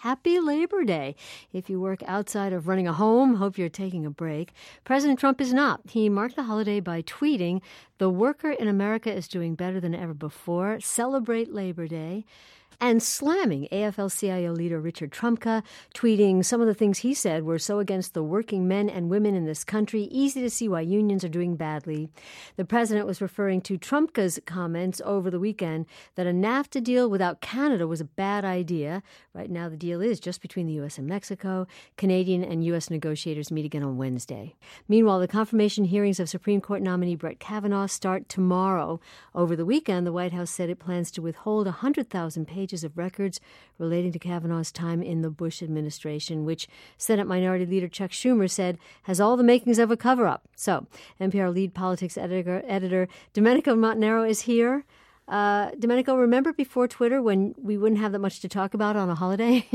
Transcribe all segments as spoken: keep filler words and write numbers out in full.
happy Labor Day. If you work outside of running a home, hope you're taking a break. President Trump is not. He marked the holiday by tweeting, "The worker in America is doing better than ever before. Celebrate Labor Day." And slamming A F L C I O leader Richard Trumka, tweeting some of the things he said were so against the working men and women in this country, easy to see why unions are doing badly. The president was referring to Trumka's comments over the weekend that a NAFTA deal without Canada was a bad idea. Right now, the deal is just between the U S and Mexico. Canadian and U S negotiators meet again on Wednesday. Meanwhile, the confirmation hearings of Supreme Court nominee Brett Kavanaugh start tomorrow. Over the weekend, the White House said it plans to withhold one hundred thousand pages of records relating to Kavanaugh's time in the Bush administration, which Senate Minority Leader Chuck Schumer said has all the makings of a cover-up. So, N P R lead politics editor, editor Domenico Montanaro is here. Uh, Domenico, remember before Twitter when we wouldn't have that much to talk about on a holiday?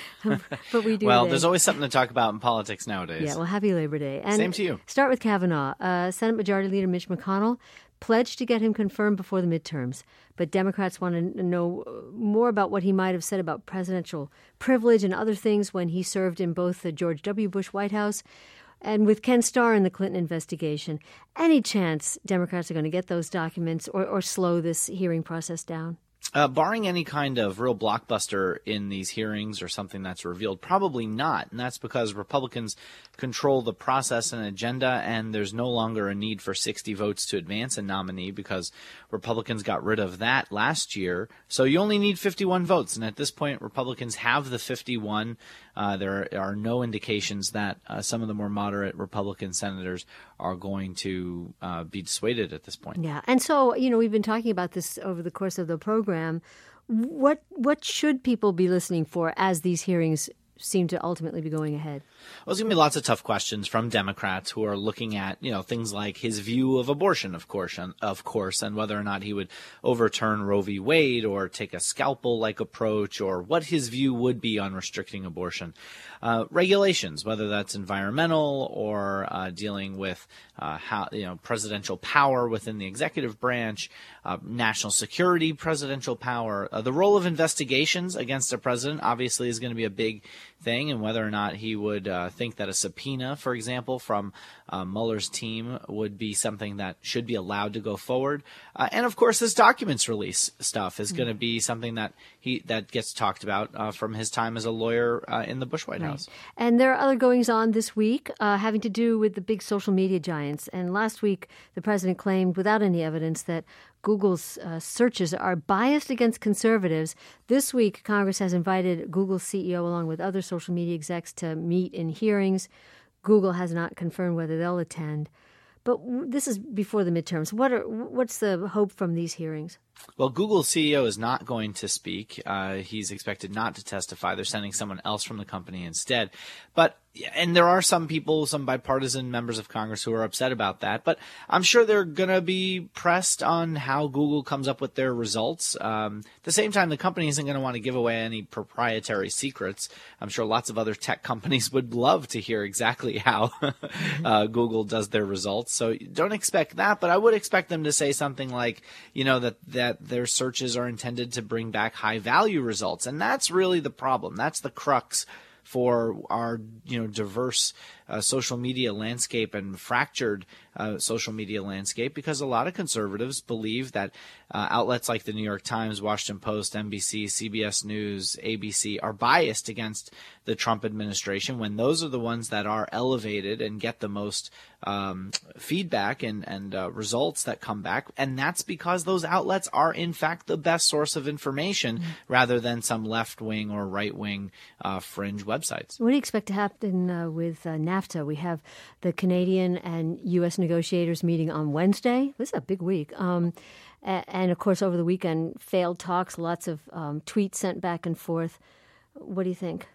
But we do. Well, today. There's always something to talk about in politics nowadays. Yeah, well, happy Labor Day. And same to you. Start with Kavanaugh. Uh, Senate Majority Leader Mitch McConnell pledged to get him confirmed before the midterms. But Democrats want to know more about what he might have said about presidential privilege and other things when he served in both the George W. Bush White House and with Ken Starr in the Clinton investigation. Any chance Democrats are going to get those documents or, or slow this hearing process down? Uh, barring any kind of real blockbuster in these hearings or something that's revealed, probably not. And that's because Republicans control the process and agenda, and there's no longer a need for sixty votes to advance a nominee because Republicans got rid of that last year. So you only need fifty-one votes. And at this point, Republicans have the fifty-one. Uh, there are no indications that uh, some of the more moderate Republican senators are going to uh, be dissuaded at this point. Yeah. And so, you know, we've been talking about this over the course of the program. What what should people be listening for as these hearings seem to ultimately be going ahead? Well, there's going to be lots of tough questions from Democrats who are looking at, you know, things like his view of abortion, of course, and, of course, and whether or not he would overturn Roe v. Wade or take a scalpel-like approach, or what his view would be on restricting abortion. Uh, regulations, whether that's environmental or uh, dealing with uh, how, you know, presidential power within the executive branch, uh, national security, presidential power. Uh, the role of investigations against a president obviously is going to be a big thing, and whether or not he would uh, think that a subpoena, for example, from uh, Mueller's team would be something that should be allowed to go forward. Uh, and of course, this documents release stuff is going to be something that he that gets talked about uh, from his time as a lawyer uh, in the Bush White Right. House. And there are other goings on this week uh, having to do with the big social media giants. And last week, the president claimed, without any evidence, that Google's uh, searches are biased against conservatives. This week, Congress has invited Google's C E O, along with other social media execs, to meet in hearings. Google has not confirmed whether they'll attend. But this is before the midterms. What are what's the hope from these hearings? Well, Google's C E O is not going to speak. Uh, he's expected not to testify. They're sending someone else from the company instead. But and there are some people, some bipartisan members of Congress who are upset about that. But I'm sure they're going to be pressed on how Google comes up with their results. Um, at the same time, the company isn't going to want to give away any proprietary secrets. I'm sure lots of other tech companies would love to hear exactly how uh, Google does their results. So don't expect that. But I would expect them to say something like, you know, that that that their searches are intended to bring back high-value results. And that's really the problem. That's the crux for our, you know, diverse uh, social media landscape and fractured uh, social media landscape, because a lot of conservatives believe that uh, outlets like the New York Times, Washington Post, N B C, C B S News, A B C are biased against the Trump administration, when those are the ones that are elevated and get the most um, feedback and, and uh, results that come back. And that's because those outlets are, in fact, the best source of information, mm-hmm. rather than some left-wing or right-wing uh, fringe websites. What do you expect to happen uh, with uh, NAFTA? We have the Canadian and U S negotiators meeting on Wednesday. This is a big week. Um, and, of course, over the weekend, failed talks, lots of um, tweets sent back and forth. What do you think?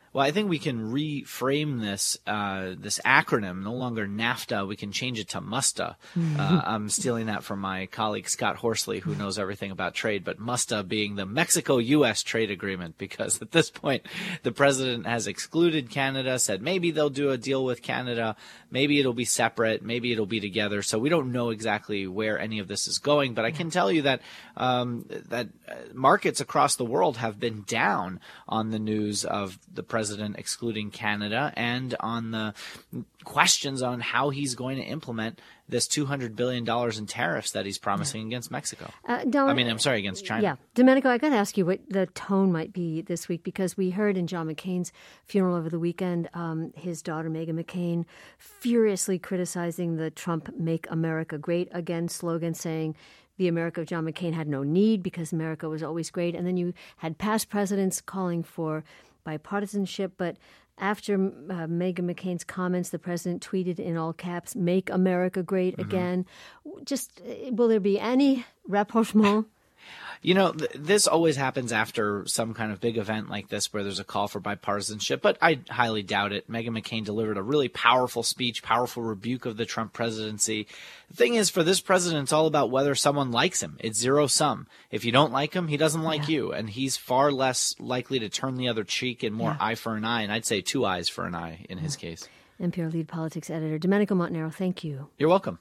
Well, I think we can reframe this uh, this acronym. No longer NAFTA, we can change it to MUSTA. Mm-hmm. Uh, I'm stealing that from my colleague Scott Horsley, who knows everything about trade, but MUSTA being the Mexico-U S trade agreement, because at this point the president has excluded Canada, said maybe they'll do a deal with Canada, maybe it'll be separate, maybe it'll be together. So we don't know exactly where any of this is going, but I can tell you that um, that markets across the world have been down on the news of the president president excluding Canada and on the questions on how he's going to implement this two hundred billion dollars in tariffs that he's promising against Mexico. Uh, I mean, I'm sorry, against China. Yeah. Domenico, I got to ask you what the tone might be this week, because we heard in John McCain's funeral over the weekend, um, his daughter, Meghan McCain, furiously criticizing the Trump Make America Great Again slogan, saying the America of John McCain had no need because America was always great. And then you had past presidents calling for bipartisanship, but after uh, Meghan McCain's comments, the president tweeted in all caps, "Make America Great mm-hmm. Again." Just, will there be any rapprochement? You know, th- this always happens after some kind of big event like this where there's a call for bipartisanship, but I highly doubt it. Meghan McCain delivered a really powerful speech, powerful rebuke of the Trump presidency. The thing is, for this president, it's all about whether someone likes him. It's zero sum. If you don't like him, he doesn't like yeah. you, and he's far less likely to turn the other cheek and more yeah. eye for an eye, and I'd say two eyes for an eye in his case. N P R lead politics editor Domenico Montanaro, thank you. You're welcome.